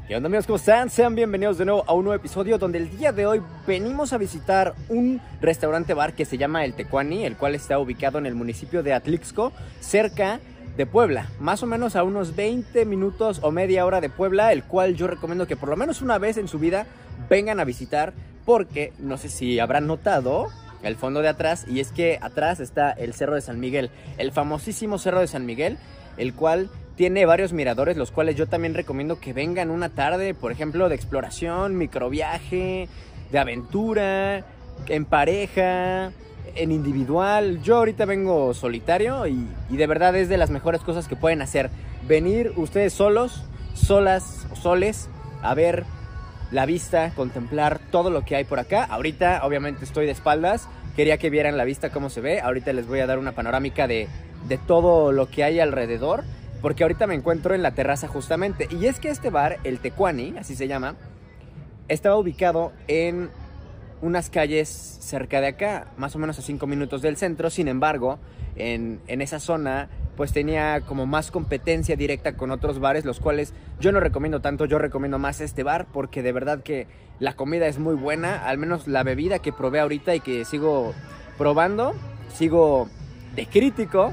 ¿Qué onda, amigos? ¿Cómo están? Sean bienvenidos de nuevo a un nuevo episodio donde el día de hoy venimos a visitar un restaurante bar que se llama El Tecuani, el cual está ubicado en el municipio de Atlixco, cerca de Puebla, más o menos a unos 20 minutos o media hora de Puebla, el cual yo recomiendo que por lo menos una vez en su vida vengan a visitar, porque no sé si habrán notado el fondo de atrás, y es que atrás está el Cerro de San Miguel, el famosísimo Cerro de San Miguel, el cual tiene varios miradores, los cuales yo también recomiendo que vengan una tarde, por ejemplo, de exploración, microviaje, de aventura, en pareja, en individual. Yo ahorita vengo solitario y de verdad es de las mejores cosas que pueden hacer. Venir ustedes solos, solas o soles, a ver la vista, contemplar todo lo que hay por acá. Ahorita obviamente estoy de espaldas, quería que vieran la vista cómo se ve. Ahorita les voy a dar una panorámica de todo lo que hay alrededor, porque ahorita me encuentro en la terraza justamente. Y es que este bar, El Tecuani, así se llama, estaba ubicado en unas calles cerca de acá, más o menos a 5 minutos del centro. Sin embargo, en esa zona pues tenía como más competencia directa con otros bares, los cuales yo no recomiendo tanto. Yo recomiendo más este bar porque de verdad que la comida es muy buena, al menos la bebida que probé ahorita y que sigo probando, sigo de crítico.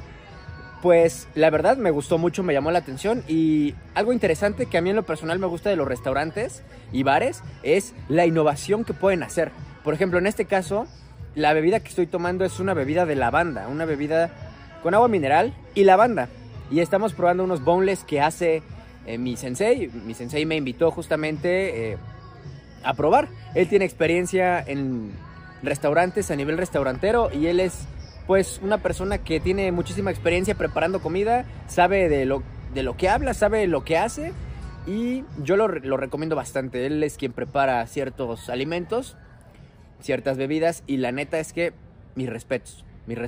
Pues la verdad me gustó mucho, me llamó la atención. Y algo interesante que a mí en lo personal me gusta de los restaurantes y bares es la innovación que pueden hacer. Por ejemplo, en este caso, la bebida que estoy tomando es una bebida de lavanda, una bebida con agua mineral y lavanda. Y estamos probando unos boneless que hace mi sensei. Mi sensei me invitó justamente a probar. Él tiene experiencia en restaurantes a nivel restaurantero y él es pues una persona que tiene muchísima experiencia preparando comida, sabe de lo que habla, sabe lo que hace, y yo lo recomiendo bastante. Él es quien prepara ciertos alimentos, ciertas bebidas, y la neta es que mis respetos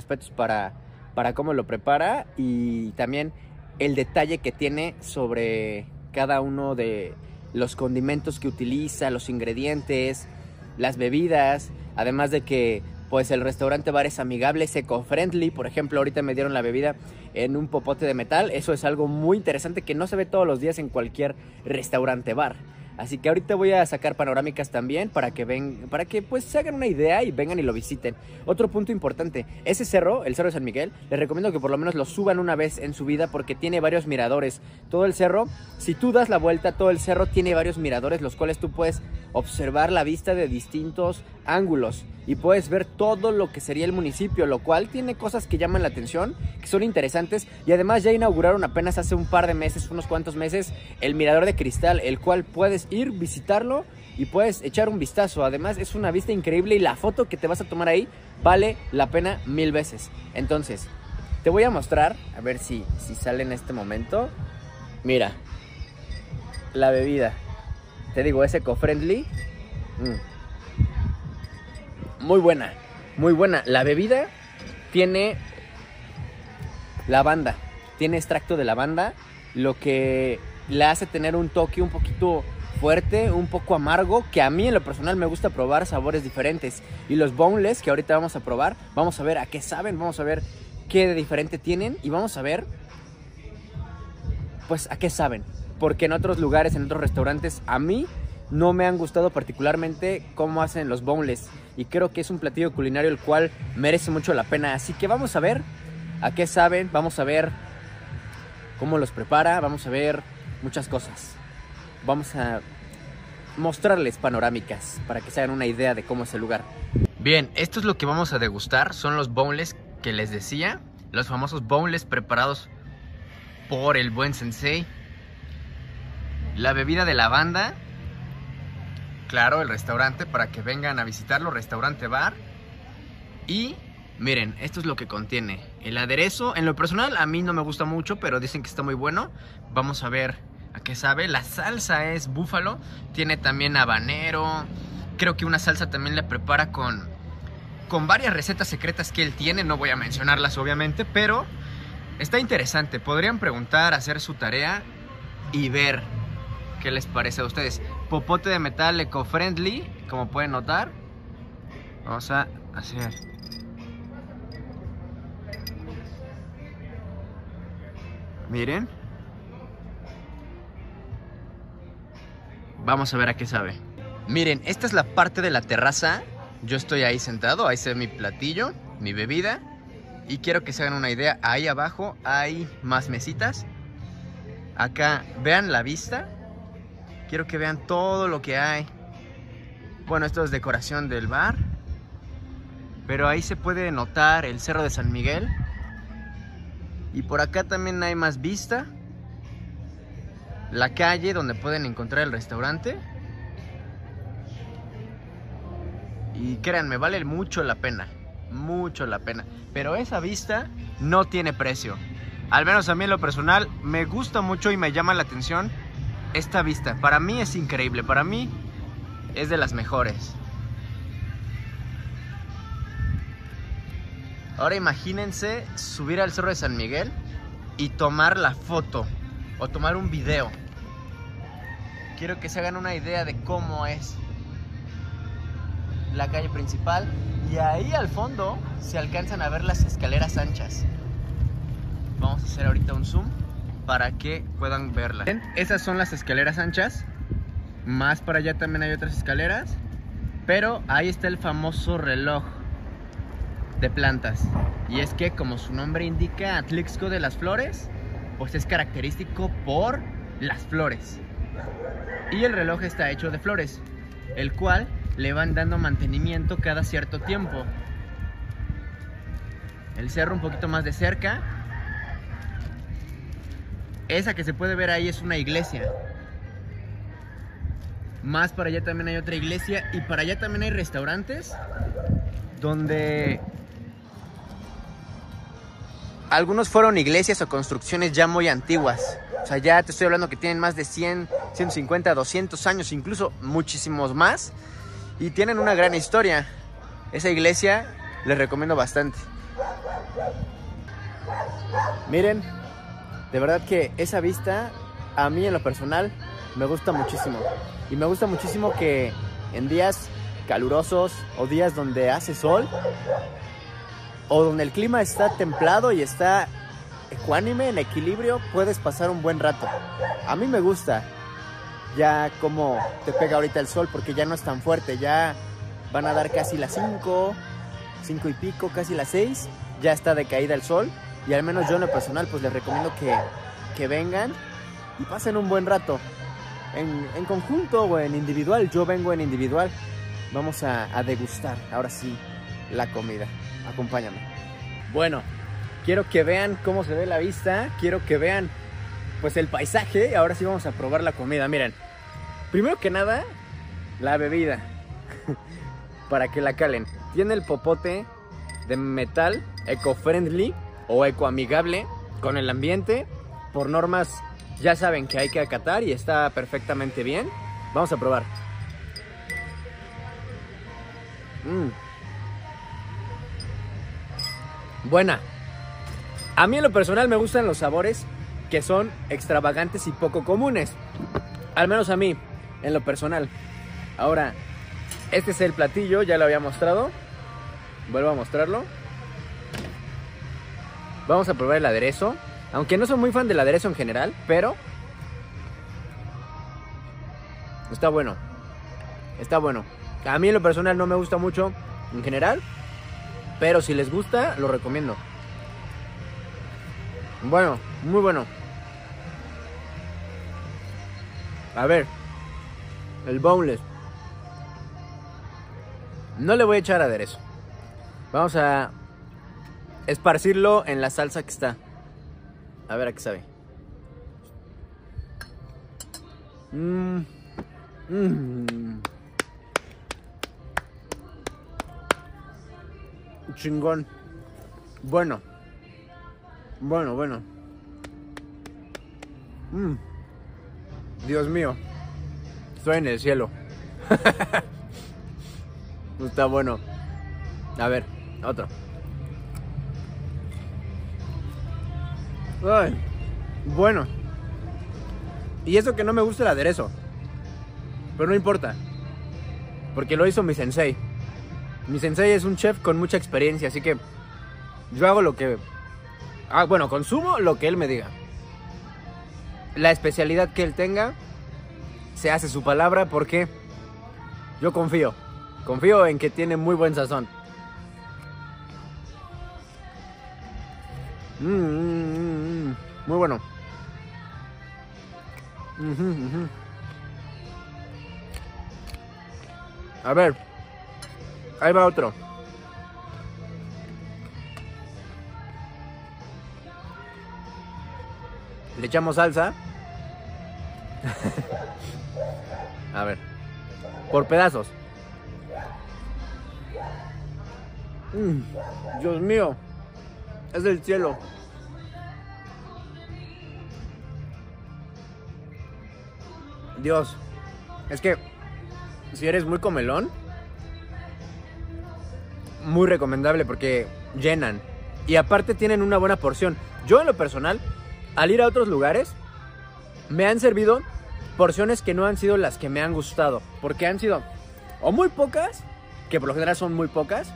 para cómo lo prepara, y también el detalle que tiene sobre cada uno de los condimentos que utiliza, los ingredientes, las bebidas, además de que pues el restaurante bar es amigable, es eco-friendly. Por ejemplo, ahorita me dieron la bebida en un popote de metal. Eso es algo muy interesante que no se ve todos los días en cualquier restaurante bar. Así que ahorita voy a sacar panorámicas también para que pues se hagan una idea y vengan y lo visiten. Otro punto importante, ese cerro, el Cerro de San Miguel, les recomiendo que por lo menos lo suban una vez en su vida porque tiene varios miradores. Todo el cerro, si tú das la vuelta, todo el cerro tiene varios miradores, los cuales tú puedes observar la vista de distintos ángulos y puedes ver todo lo que sería el municipio, lo cual tiene cosas que llaman la atención, que son interesantes. Y además ya inauguraron apenas hace un par de meses, unos cuantos meses, el mirador de cristal, el cual puedes ir, visitarlo y puedes echar un vistazo. Además es una vista increíble y la foto que te vas a tomar ahí vale la pena 1000 veces. Entonces te voy a mostrar, a ver si sale en este momento. Mira, la bebida, te digo, es eco-friendly. Muy buena, muy buena. La bebida tiene lavanda, tiene extracto de lavanda, lo que le hace tener un toque un poquito fuerte, un poco amargo, que a mí en lo personal me gusta probar sabores diferentes. Y los boneless que ahorita vamos a probar, vamos a ver a qué saben, vamos a ver qué de diferente tienen y vamos a ver pues a qué saben. Porque en otros lugares, en otros restaurantes, a mí no me han gustado particularmente cómo hacen los boneless. Y creo que es un platillo culinario el cual merece mucho la pena. Así que vamos a ver a qué saben, vamos a ver cómo los prepara, vamos a ver muchas cosas. Vamos a mostrarles panorámicas para que se hagan una idea de cómo es el lugar. Bien, esto es lo que vamos a degustar. Son los boneless que les decía. Los famosos boneless preparados por el buen sensei. La bebida de lavanda. Claro, el restaurante para que vengan a visitarlo, restaurante bar. Y miren, esto es lo que contiene. El aderezo, en lo personal a mí no me gusta mucho, pero dicen que está muy bueno. Vamos a ver a qué sabe. La salsa es búfalo, tiene también habanero. Creo que una salsa también la prepara con varias recetas secretas que él tiene. No voy a mencionarlas obviamente, pero está interesante. Podrían preguntar, hacer su tarea y ver qué les parece a ustedes. Popote de metal eco-friendly, como pueden notar. Vamos a hacer. Miren. Vamos a ver a qué sabe. Miren, esta es la parte de la terraza. Yo estoy ahí sentado, ahí se ve mi platillo, mi bebida. Y quiero que se hagan una idea, ahí abajo hay más mesitas. Acá, vean la vista. Quiero que vean todo lo que hay. Bueno, esto es decoración del bar. Pero ahí se puede notar el Cerro de San Miguel. Y por acá también hay más vista. La calle donde pueden encontrar el restaurante. Y créanme, vale mucho la pena. Mucho la pena. Pero esa vista no tiene precio. Al menos a mí en lo personal me gusta mucho y me llama la atención esta vista. Para mí es increíble. Para mí es de las mejores. Ahora imagínense subir al Cerro de San Miguel y tomar la foto o tomar un video. Quiero que se hagan una idea de cómo es la calle principal. Y ahí al fondo se alcanzan a ver las escaleras anchas. Vamos a hacer ahorita un zoom para que puedan verlas. Esas son las escaleras anchas. Más para allá también hay otras escaleras. Pero ahí está el famoso reloj de plantas. Y es que, como su nombre indica, Atlixco de las Flores, pues es característico por las flores. Y el reloj está hecho de flores, el cual le van dando mantenimiento cada cierto tiempo. El cerro un poquito más de cerca. Esa que se puede ver ahí es una iglesia. Más para allá también hay otra iglesia. Y para allá también hay restaurantes donde algunos fueron iglesias o construcciones ya muy antiguas. O sea, ya te estoy hablando que tienen más de 100, 150, 200 años, incluso muchísimos más. Y tienen una gran historia. Esa iglesia les recomiendo bastante. Miren, de verdad que esa vista a mí en lo personal me gusta muchísimo. Y me gusta muchísimo que en días calurosos o días donde hace sol o donde el clima está templado y está ecuánime, en equilibrio, puedes pasar un buen rato. A mí me gusta ya como te pega ahorita el sol, porque ya no es tan fuerte. Ya van a dar casi las 5 y pico, casi las 6. Ya está de caída el sol. Y al menos yo en lo personal pues les recomiendo que vengan y pasen un buen rato. En conjunto o en individual. Yo vengo en individual. Vamos a degustar ahora sí la comida. Acompáñame. Bueno, quiero que vean cómo se ve la vista. Quiero que vean pues el paisaje. Ahora sí vamos a probar la comida. Miren, primero que nada, la bebida. Para que la calen. Tiene el popote de metal eco-friendly o ecoamigable con el ambiente. Por normas ya saben que hay que acatar y está perfectamente bien. Vamos a probar. Buena. A mí en lo personal me gustan los sabores que son extravagantes y poco comunes. Al menos a mí, en lo personal. Ahora, este es el platillo, ya lo había mostrado. Vuelvo a mostrarlo. Vamos a probar el aderezo. Aunque no soy muy fan del aderezo en general, pero está bueno. Está bueno. A mí en lo personal no me gusta mucho en general, pero si les gusta, lo recomiendo. Bueno, muy bueno. A ver, el boneless. No le voy a echar aderezo. Vamos a esparcirlo en la salsa que está. A ver a qué sabe. Chingón. Bueno. Bueno. Dios mío. Estoy en el cielo. Está bueno. A ver, otro. Ay, bueno. Y eso que no me gusta el aderezo, pero no importa, porque lo hizo mi sensei. Mi sensei es un chef con mucha experiencia, así que yo hago lo que... consumo lo que él me diga. La especialidad que él tenga se hace su palabra porque yo confío en que tiene muy buen sazón. Muy bueno. A ver, ahí va otro. Le echamos salsa. A ver, por pedazos. Dios mío, es del cielo. Dios, es que si eres muy comelón, muy recomendable porque llenan. Y aparte tienen una buena porción. Yo en lo personal, al ir a otros lugares, me han servido porciones que no han sido las que me han gustado. Porque han sido o muy pocas, que por lo general son muy pocas,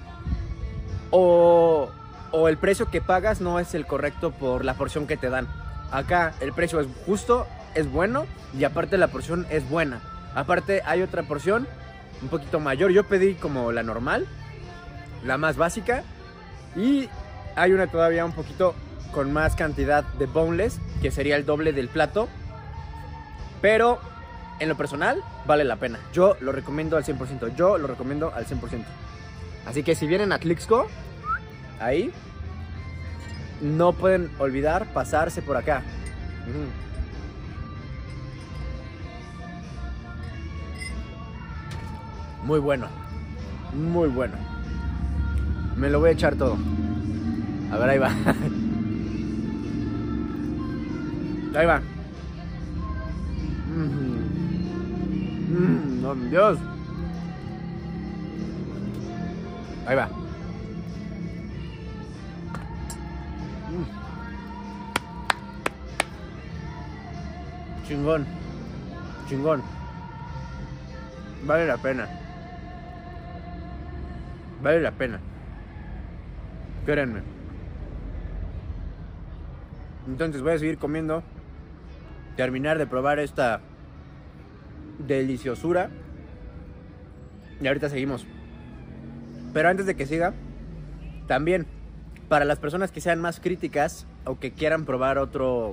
o el precio que pagas no es el correcto por la porción que te dan. Acá el precio es justo, es bueno, y aparte la porción es buena. Aparte hay otra porción un poquito mayor. Yo pedí como la normal, la más básica, y hay una todavía un poquito con más cantidad de boneless, que sería el doble del plato. Pero en lo personal vale la pena. Yo lo recomiendo al 100%. Yo lo recomiendo al 100%. Así que si vienen a Atlixco, ahí no pueden olvidar pasarse por acá. Muy bueno. Muy bueno. Me lo voy a echar todo. A ver, ahí va. Ahí va. ¡Oh, Dios! Ahí va. Chingón. Chingón. Vale la pena. Vale la pena. Créanme. Entonces voy a seguir comiendo. Terminar de probar esta deliciosura. Y ahorita seguimos. Pero antes de que siga, también para las personas que sean más críticas o que quieran probar otro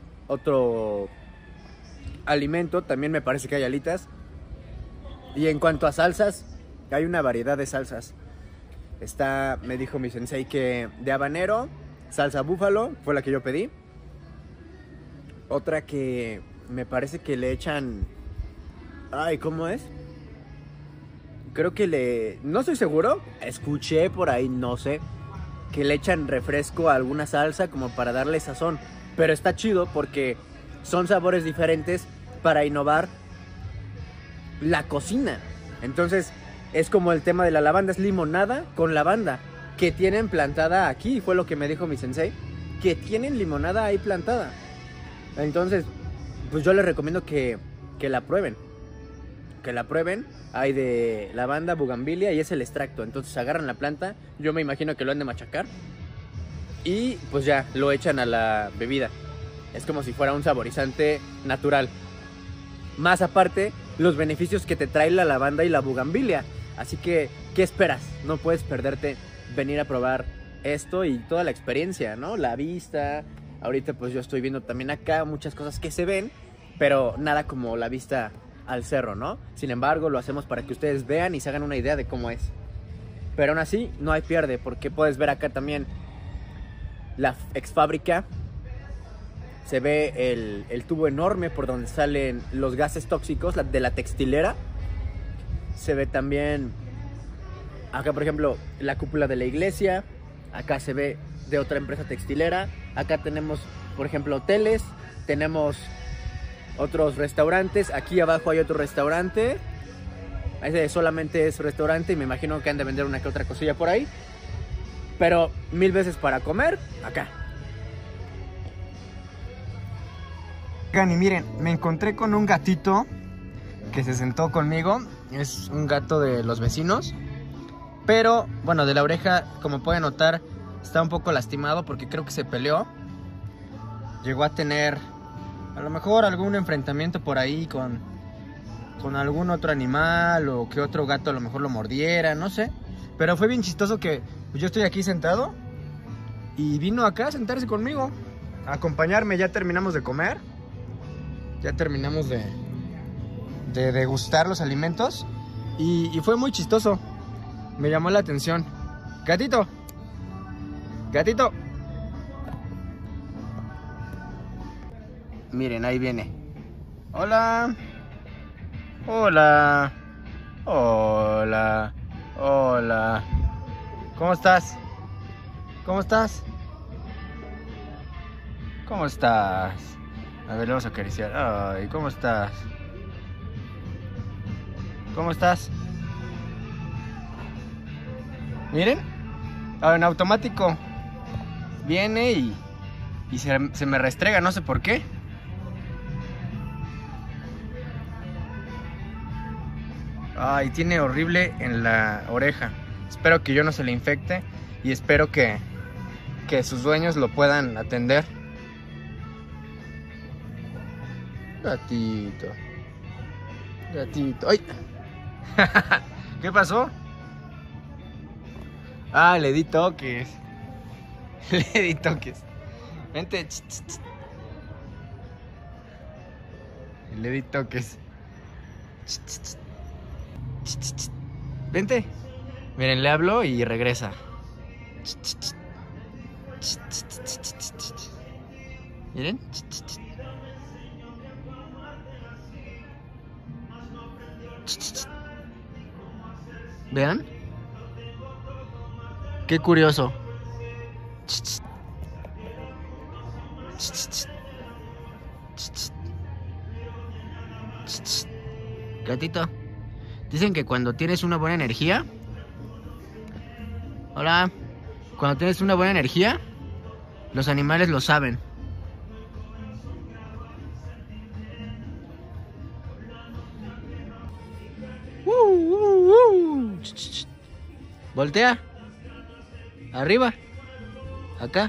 alimento, también me parece que hay alitas. Y en cuanto a salsas, hay una variedad de salsas. Está, me dijo mi sensei que de habanero, salsa búfalo, fue la que yo pedí. Otra que me parece que le echan... Ay, ¿cómo es? Creo que no estoy seguro. Escuché por ahí, no sé, que le echan refresco a alguna salsa como para darle sazón. Pero está chido porque son sabores diferentes para innovar la cocina. Entonces es como el tema de la lavanda. Es limonada con lavanda que tienen plantada aquí. Fue lo que me dijo mi sensei, que tienen limonada ahí plantada. Entonces pues yo les recomiendo que la prueben. Que la prueben. Hay de lavanda, bugambilia y es el extracto. Entonces agarran la planta. Yo me imagino que lo han de machacar. Y pues ya lo echan a la bebida. Es como si fuera un saborizante natural. Más aparte, los beneficios que te trae la lavanda y la bugambilia. Así que, ¿qué esperas? No puedes perderte venir a probar esto y toda la experiencia, ¿no? La vista. Ahorita pues yo estoy viendo también acá muchas cosas que se ven, pero nada como la vista al cerro, ¿no? Sin embargo, lo hacemos para que ustedes vean y se hagan una idea de cómo es. Pero aún así, no hay pierde, porque puedes ver acá también la ex fábrica. Se ve el tubo enorme por donde salen los gases tóxicos de la textilera. Se ve también acá, por ejemplo, la cúpula de la iglesia. Acá se ve de otra empresa textilera. Acá tenemos, por ejemplo, hoteles. Tenemos otros restaurantes. Aquí abajo hay otro restaurante. Ese solamente es restaurante y me imagino que han de vender una que otra cosilla por ahí. Pero 1000 veces para comer, acá. Y miren, me encontré con un gatito que se sentó conmigo. Es un gato de los vecinos. Pero, bueno, de la oreja, como pueden notar, está un poco lastimado porque creo que se peleó. Llegó a tener A lo mejor algún enfrentamiento por ahí con algún otro animal o que otro gato a lo mejor lo mordiera, no sé. Pero fue bien chistoso que pues, yo estoy aquí sentado y vino acá a sentarse conmigo, a acompañarme. Ya terminamos de comer, ya terminamos de degustar los alimentos y fue muy chistoso. Me llamó la atención. Gatito, gatito. Miren, ahí viene. Hola. Hola. Hola. Hola. ¿Cómo estás? ¿Cómo estás? ¿Cómo estás? A ver, le vamos a acariciar. Ay, ¿cómo estás? ¿Cómo estás? Miren. En automático. Viene y se me restrega, no sé por qué. Ay, tiene horrible en la oreja. Espero que yo no se le infecte y espero que sus dueños lo puedan atender. Gatito. Gatito. ¡Ay! ¿Qué pasó? Ah, le di toques. Le di toques. Vente. Le di toques. Vente. Miren, le hablo y regresa. Miren. Vean. Qué curioso. Gatito. Dicen que cuando tienes una buena energía. Hola. Cuando tienes una buena energía, los animales lo saben. Voltea. Arriba. Acá.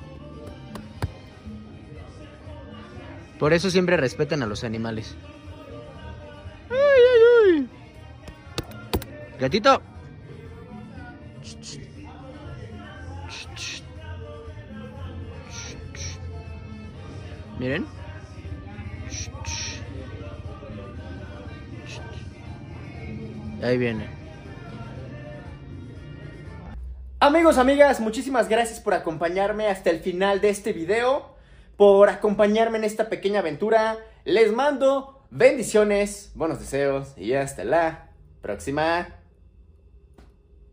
Por eso siempre respetan a los animales. Ay, ay, ay. Gatito. Miren. Ahí viene. Amigos, amigas, muchísimas gracias por acompañarme hasta el final de este video, por acompañarme en esta pequeña aventura. Les mando bendiciones, buenos deseos y hasta la próxima.